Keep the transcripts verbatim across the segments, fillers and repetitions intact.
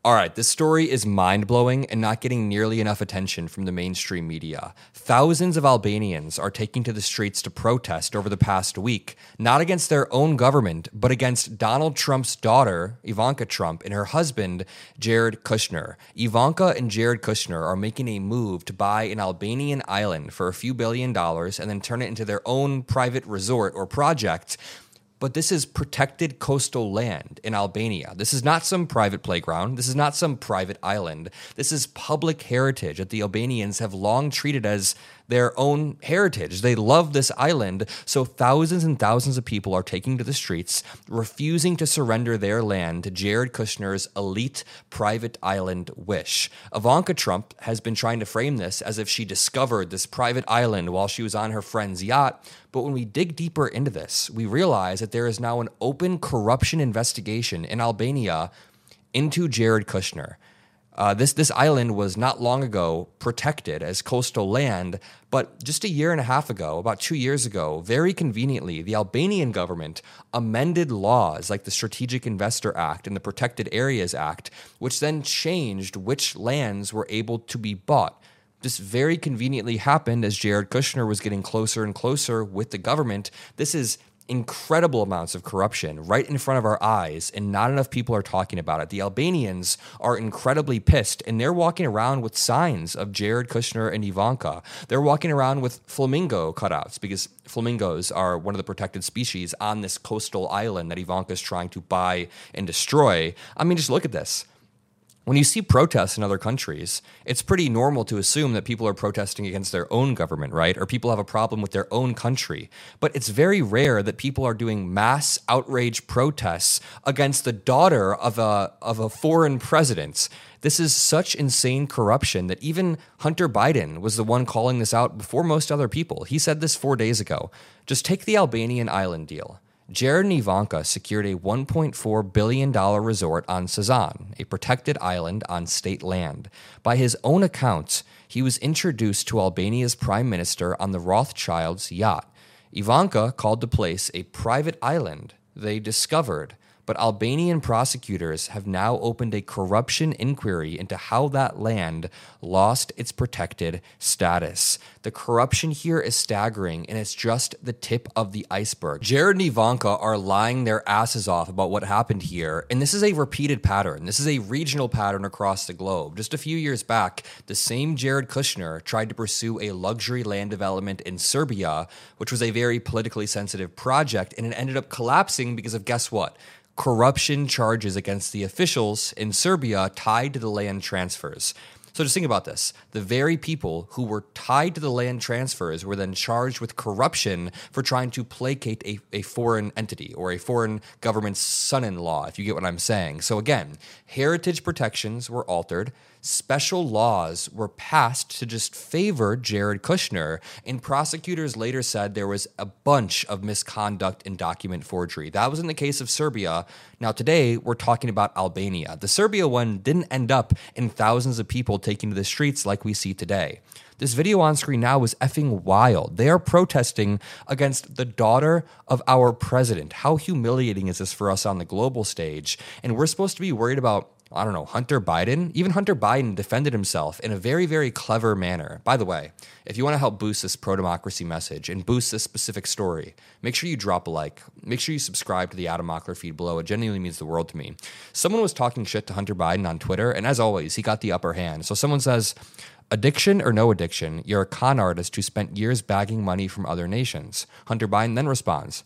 All right, this story is mind-blowing and not getting nearly enough attention from the mainstream media. Thousands of Albanians are taking to the streets to protest over the past week, not against their own government, but against Donald Trump's daughter, Ivanka Trump, and her husband, Jared Kushner. Ivanka and Jared Kushner are making a move to buy an Albanian island for a few billion dollars and then turn it into their own private resort or project. But this is protected coastal land in Albania. This is not some private playground. This is not some private island. This is public heritage that the Albanians have long treated as their own heritage. They love this island, so thousands and thousands of people are taking to the streets, refusing to surrender their land to Jared Kushner's elite private island wish. Ivanka Trump has been trying to frame this as if she discovered this private island while she was on her friend's yacht, but when we dig deeper into this, we realize that there is now an open corruption investigation in Albania into Jared Kushner. Uh, this this island was not long ago protected as coastal land, but just a year and a half ago, about two years ago, very conveniently, the Albanian government amended laws like the Strategic Investor Act and the Protected Areas Act, which then changed which lands were able to be bought. This very conveniently happened as Jared Kushner was getting closer and closer with the government. This is incredible amounts of corruption right in front of our eyes, and not enough people are talking about it. The Albanians are incredibly pissed, and they're walking around with signs of Jared Kushner and Ivanka. They're walking around with flamingo cutouts because flamingos are one of the protected species on this coastal island that Ivanka is trying to buy and destroy. I mean, just look at this. When you see protests in other countries, it's pretty normal to assume that people are protesting against their own government, right? Or people have a problem with their own country. But it's very rare that people are doing mass outrage protests against the daughter of a of a foreign president. This is such insane corruption that even Hunter Biden was the one calling this out before most other people. He said this four days ago. Just take the Albanian island deal. Jared and Ivanka secured a one point four billion dollars resort on Sazan, a protected island on state land. By his own account, he was introduced to Albania's prime minister on the Rothschilds' yacht. Ivanka called the place a private island they discovered, but Albanian prosecutors have now opened a corruption inquiry into how that land lost its protected status. The corruption here is staggering, and it's just the tip of the iceberg. Jared and Ivanka are lying their asses off about what happened here, and this is a repeated pattern. This is a regional pattern across the globe. Just a few years back, the same Jared Kushner tried to pursue a luxury land development in Serbia, which was a very politically sensitive project, and it ended up collapsing because of, guess what? Corruption charges against the officials in Serbia tied to the land transfers. So just think about this. The very people who were tied to the land transfers were then charged with corruption for trying to placate a, a foreign entity or a foreign government's son-in-law, if you get what I'm saying. So again, heritage protections were altered. Special laws were passed to just favor Jared Kushner, and prosecutors later said there was a bunch of misconduct and document forgery. That was in the case of Serbia. Now today, we're talking about Albania. The Serbia one didn't end up in thousands of people taking to the streets like we see today. This video on screen now is effing wild. They are protesting against the daughter of our president. How humiliating is this for us on the global stage? And we're supposed to be worried about, I don't know, Hunter Biden? Even Hunter Biden defended himself in a very, very clever manner. By the way, if you want to help boost this pro-democracy message and boost this specific story, make sure you drop a like. Make sure you subscribe to the Adam Mockler feed below. It genuinely means the world to me. Someone was talking shit to Hunter Biden on Twitter, and as always, he got the upper hand. So someone says, addiction or no addiction, you're a con artist who spent years bagging money from other nations. Hunter Biden then responds,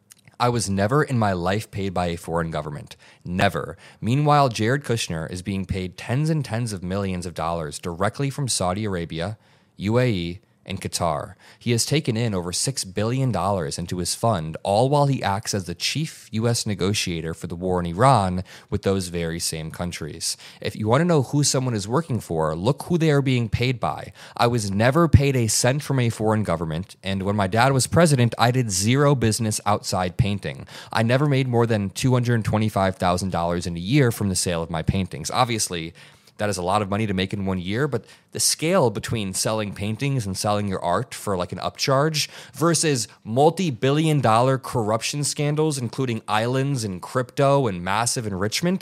I was never in my life paid by a foreign government. Never. Meanwhile, Jared Kushner is being paid tens and tens of millions of dollars directly from Saudi Arabia, U A E, and Qatar. He has taken in over six billion dollars into his fund, all while he acts as the chief U S negotiator for the war in Iran with those very same countries. If you want to know who someone is working for, look who they are being paid by. I was never paid a cent from a foreign government, and when my dad was president, I did zero business outside painting. I never made more than two hundred twenty-five thousand dollars in a year from the sale of my paintings. Obviously, that is a lot of money to make in one year, but the scale between selling paintings and selling your art for like an upcharge versus multi-billion dollar corruption scandals, including islands and crypto and massive enrichment,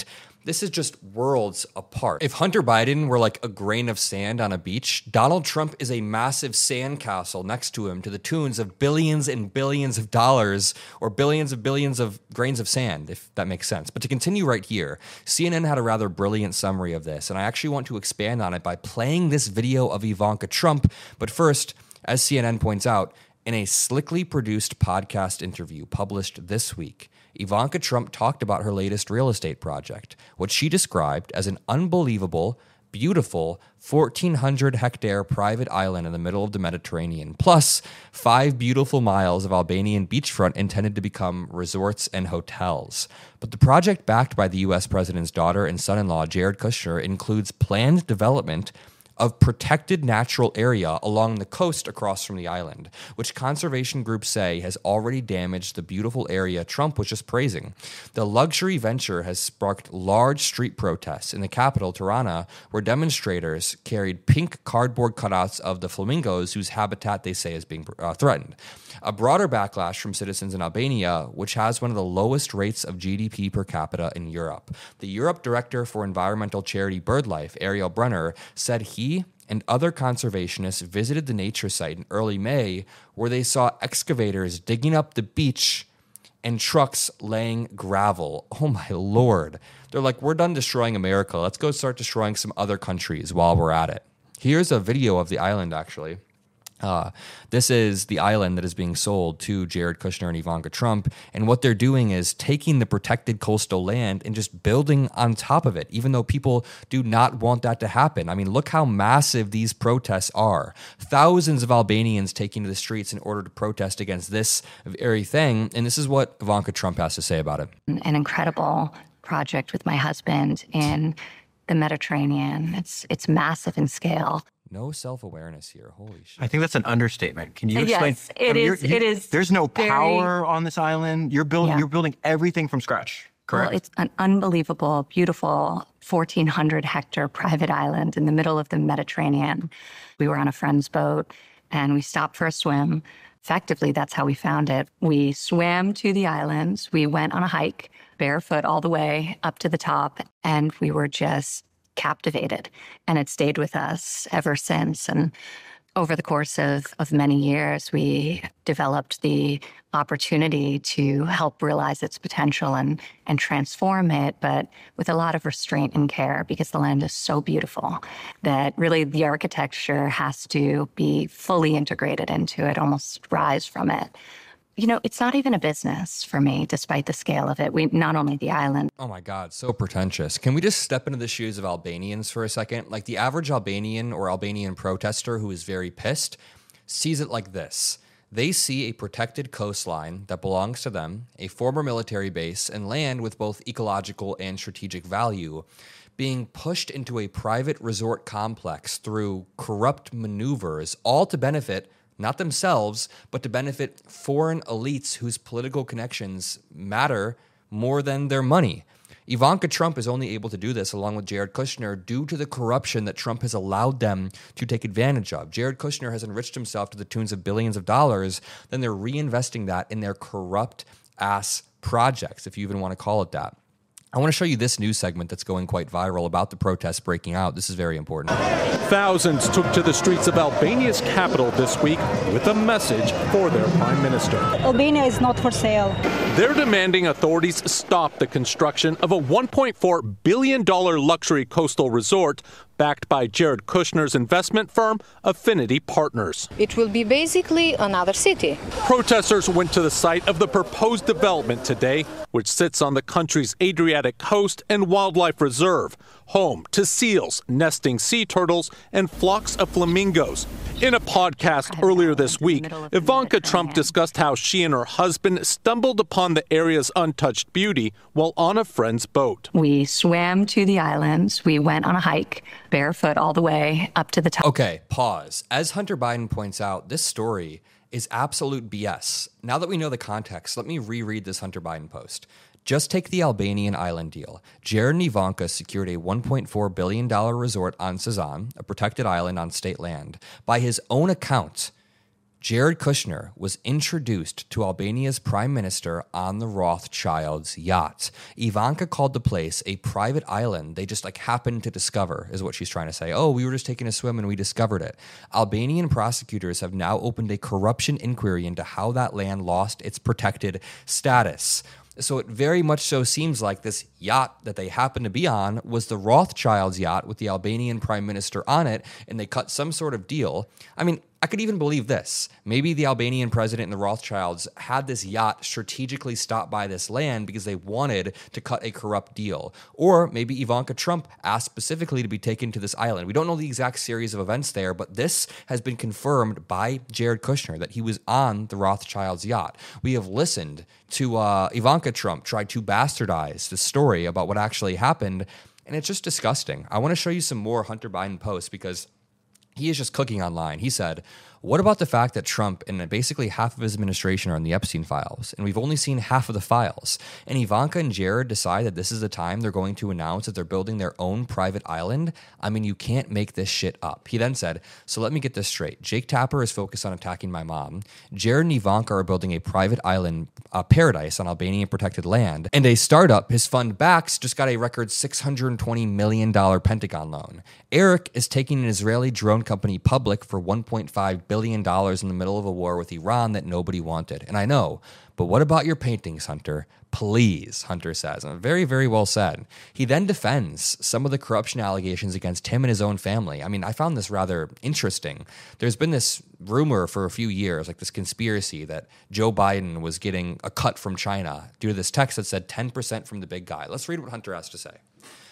This is just worlds apart. If Hunter Biden were like a grain of sand on a beach, Donald Trump is a massive sandcastle next to him to the tunes of billions and billions of dollars or billions of billions of grains of sand, if that makes sense. But to continue right here, C N N had a rather brilliant summary of this, and I actually want to expand on it by playing this video of Ivanka Trump. But first, as C N N points out, in a slickly produced podcast interview published this week, Ivanka Trump talked about her latest real estate project, what she described as an unbelievable, beautiful fourteen hundred hectare private island in the middle of the Mediterranean, plus five beautiful miles of Albanian beachfront intended to become resorts and hotels. But the project backed by the U S president's daughter and son-in-law, Jared Kushner, includes planned development of protected natural area along the coast across from the island, which conservation groups say has already damaged the beautiful area Trump was just praising. The luxury venture has sparked large street protests in the capital, Tirana, where demonstrators carried pink cardboard cutouts of the flamingos whose habitat they say is being uh, threatened. A broader backlash from citizens in Albania, which has one of the lowest rates of G D P per capita in Europe. The Europe director for environmental charity BirdLife, Ariel Brunner, said he and other conservationists visited the nature site in early May, where they saw excavators digging up the beach and trucks laying gravel. Oh my Lord. They're like, we're done destroying America. Let's go start destroying some other countries while we're at it. Here's a video of the island, actually. Uh, this is the island that is being sold to Jared Kushner and Ivanka Trump. And what they're doing is taking the protected coastal land and just building on top of it, even though people do not want that to happen. I mean, look how massive these protests are. Thousands of Albanians taking to the streets in order to protest against this very thing. And this is what Ivanka Trump has to say about it. An incredible project with my husband in the Mediterranean. It's, it's massive in scale. No self-awareness here. Holy shit. I think that's an understatement. Can you explain? Yes, it I mean, is. you, it is. There's no very, power on this island. You're building. Yeah. You're building everything from scratch. Correct. Well, it's an unbelievable, beautiful fourteen hundred hectare private island in the middle of the Mediterranean. We were on a friend's boat and we stopped for a swim. Effectively, that's how we found it. We swam to the islands. We went on a hike, barefoot all the way up to the top, and we were just captivated, and it stayed with us ever since. And over the course of, of many years, we developed the opportunity to help realize its potential and, and transform it, but with a lot of restraint and care, because the land is so beautiful that really the architecture has to be fully integrated into it, almost rise from it. You know, it's not even a business for me, despite the scale of it. We not only the island. Oh my God, so pretentious. Can we just step into the shoes of Albanians for a second? Like the average Albanian or Albanian protester who is very pissed sees it like this. They see a protected coastline that belongs to them, a former military base, and land with both ecological and strategic value being pushed into a private resort complex through corrupt maneuvers, all to benefit not themselves, but to benefit foreign elites whose political connections matter more than their money. Ivanka Trump is only able to do this along with Jared Kushner due to the corruption that Trump has allowed them to take advantage of. Jared Kushner has enriched himself to the tunes of billions of dollars, then they're reinvesting that in their corrupt-ass projects, if you even want to call it that. I want to show you this news segment that's going quite viral about the protests breaking out. This is very important. Thousands took to the streets of Albania's capital this week with a message for their prime minister. Albania is not for sale. They're demanding authorities stop the construction of a one point four billion dollars luxury coastal resort backed by Jared Kushner's investment firm, Affinity Partners. It will be basically another city. Protesters went to the site of the proposed development today, which sits on the country's Adriatic coast and wildlife reserve, home to seals, nesting sea turtles, and flocks of flamingos. In a podcast earlier this week, Ivanka Trump discussed how she and her husband stumbled upon the area's untouched beauty while on a friend's boat. We swam to the islands. We went on a hike, barefoot all the way up to the top. Okay, pause. As Hunter Biden points out, this story is absolute B S. Now that we know the context, let me reread this Hunter Biden post. Just take the Albanian island deal. Jared and Ivanka secured a one point four billion dollars resort on Sazan, a protected island on state land. By his own account, Jared Kushner was introduced to Albania's prime minister on the Rothschilds' yacht. Ivanka called the place a private island they just like happened to discover, is what she's trying to say. Oh, we were just taking a swim and we discovered it. Albanian prosecutors have now opened a corruption inquiry into how that land lost its protected status. So it very much so seems like this yacht that they happened to be on was the Rothschilds' yacht with the Albanian prime minister on it, and they cut some sort of deal. I mean, I could even believe this. Maybe the Albanian president and the Rothschilds had this yacht strategically stop by this land because they wanted to cut a corrupt deal. Or maybe Ivanka Trump asked specifically to be taken to this island. We don't know the exact series of events there, but this has been confirmed by Jared Kushner that he was on the Rothschilds' yacht. We have listened to uh, Ivanka Trump try to bastardize the story about what actually happened, and it's just disgusting. I want to show you some more Hunter Biden posts because he is just cooking online. He said, what about the fact that Trump and basically half of his administration are in the Epstein files, and we've only seen half of the files? And Ivanka and Jared decide that this is the time they're going to announce that they're building their own private island? I mean, you can't make this shit up. He then said, so let me get this straight. Jake Tapper is focused on attacking my mom. Jared and Ivanka are building a private island uh, paradise on Albanian protected land. And a startup his fund backs just got a record six hundred twenty million dollars Pentagon loan. Eric is taking an Israeli drone company public for one point five billion dollars in the middle of a war with Iran that nobody wanted. And I know, but what about your paintings, Hunter? Please, Hunter says. And very, very well said. He then defends some of the corruption allegations against him and his own family. I mean, I found this rather interesting. There's been this rumor for a few years, like this conspiracy that Joe Biden was getting a cut from China due to this text that said ten percent from the big guy. Let's read what Hunter has to say.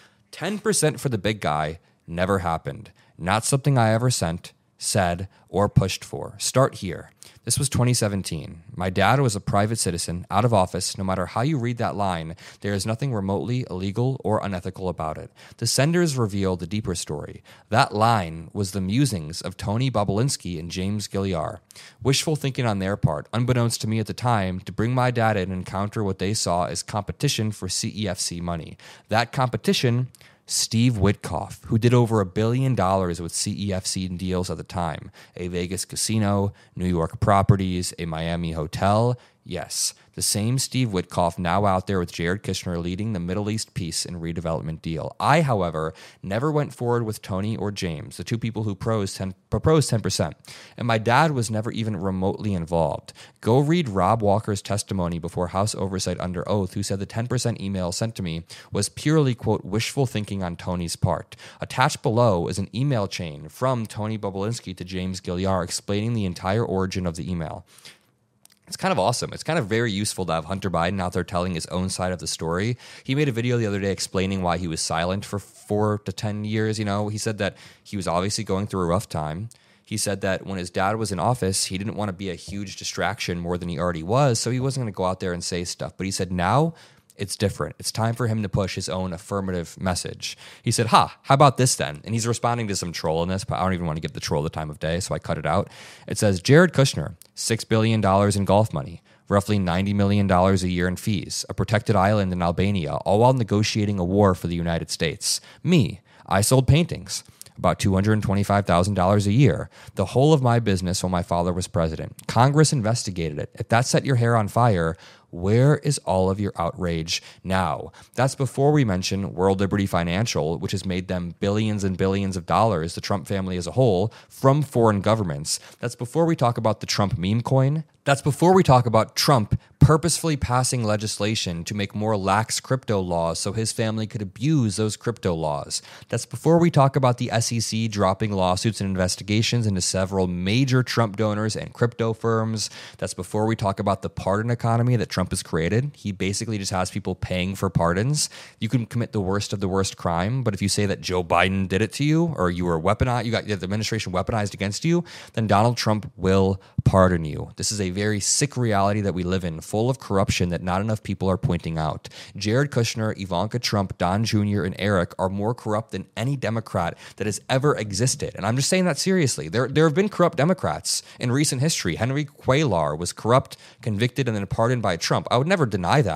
ten percent for the big guy never happened. Not something I ever sent, said, or pushed for. Start here. This was twenty seventeen. My dad was a private citizen, out of office. No matter how you read that line, there is nothing remotely illegal or unethical about it. The senders reveal the deeper story. That line was the musings of Tony Bobulinski and James Gilliar. Wishful thinking on their part, unbeknownst to me at the time, to bring my dad in and counter what they saw as competition for C E F C money. That competition, Steve Witkoff, who did over a billion dollars with C E F C deals at the time. A Vegas casino, New York properties, a Miami hotel. Yes, the same Steve Witkoff now out there with Jared Kushner leading the Middle East peace and redevelopment deal. I, however, never went forward with Tony or James, the two people who proposed ten percent. And my dad was never even remotely involved. Go read Rob Walker's testimony before House Oversight under oath, who said the ten percent email sent to me was purely, quote, wishful thinking on Tony's part. Attached below is an email chain from Tony Bobulinski to James Gilliar explaining the entire origin of the email. It's kind of awesome. It's kind of very useful to have Hunter Biden out there telling his own side of the story. He made a video the other day explaining why he was silent for four to ten years. You know, he said that he was obviously going through a rough time. He said that when his dad was in office, he didn't want to be a huge distraction more than he already was, so he wasn't going to go out there and say stuff. But he said now it's different. It's time for him to push his own affirmative message. He said, ha, how about this then? And he's responding to some troll in this, but I don't even want to give the troll the time of day, so I cut it out. It says, Jared Kushner, six billion dollars in golf money, roughly ninety million dollars a year in fees, a protected island in Albania, all while negotiating a war for the United States. Me, I sold paintings. About two hundred twenty-five thousand dollars a year. The whole of my business while my father was president. Congress investigated it. If that set your hair on fire, where is all of your outrage now? That's before we mention World Liberty Financial, which has made them billions and billions of dollars, the Trump family as a whole, from foreign governments. That's before we talk about the Trump meme coin. That's before we talk about Trump purposefully passing legislation to make more lax crypto laws so his family could abuse those crypto laws. That's before we talk about the S E C dropping lawsuits and investigations into several major Trump donors and crypto firms. That's before we talk about the pardon economy that Trump has created. He basically just has people paying for pardons. You can commit the worst of the worst crime, but if you say that Joe Biden did it to you, or you were weaponized, you got the administration weaponized against you, then Donald Trump will pardon you. This is a very sick reality that we live in, full of corruption that not enough people are pointing out. Jared Kushner, Ivanka Trump, Don Junior, and Eric are more corrupt than any Democrat that has ever existed. And I'm just saying that seriously. There, there have been corrupt Democrats in recent history. Henry Cuellar was corrupt, convicted, and then pardoned by Trump. I would never deny that.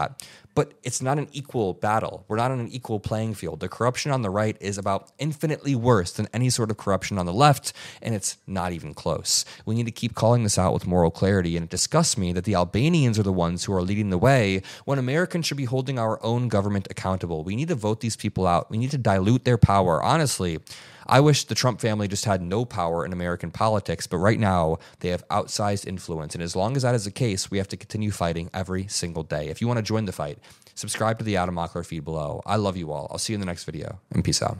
But it's not an equal battle. We're not on an equal playing field. The corruption on the right is about infinitely worse than any sort of corruption on the left, and it's not even close. We need to keep calling this out with moral clarity, and it disgusts me that the Albanians are the ones who are leading the way when Americans should be holding our own government accountable. We need to vote these people out. We need to dilute their power. Honestly, I wish the Trump family just had no power in American politics, but right now they have outsized influence. And as long as that is the case, we have to continue fighting every single day. If you want to join the fight, subscribe to the Adam Mockler feed below. I love you all. I'll see you in the next video, and peace out.